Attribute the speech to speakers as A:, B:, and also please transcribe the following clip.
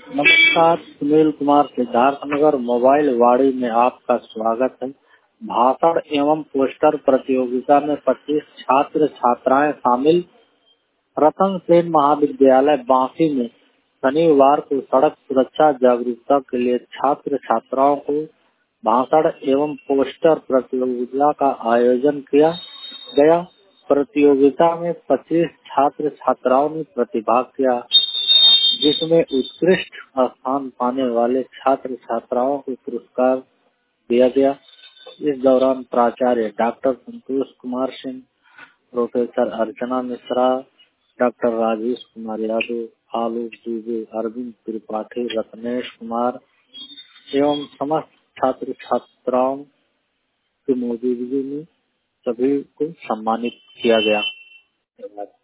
A: नमस्कार, सुनील कुमार सिद्धार्थनगर मोबाइल वाड़ी में आपका स्वागत है। भाषण एवं पोस्टर प्रतियोगिता में 25 छात्र छात्राएं शामिल। रतन सेन महाविद्यालय बांसी में शनिवार को सड़क सुरक्षा जागरूकता के लिए छात्र छात्राओं को भाषण एवं पोस्टर प्रतियोगिता का आयोजन किया गया। प्रतियोगिता में 25 छात्र छात्राओं ने प्रतिभाग किया, जिसमें उत्कृष्ट स्थान पाने वाले छात्र छात्राओं को पुरस्कार दिया गया। इस दौरान प्राचार्य doctor Santosh Kumar Singh, professor Archana Mishra, doctor Rajesh Kumar Yadav, Alok Dubey, Arvind Tripathi, Ratnesh Kumar एवं समस्त छात्र छात्राओं की मौजूदगी में सभी को सम्मानित किया गया।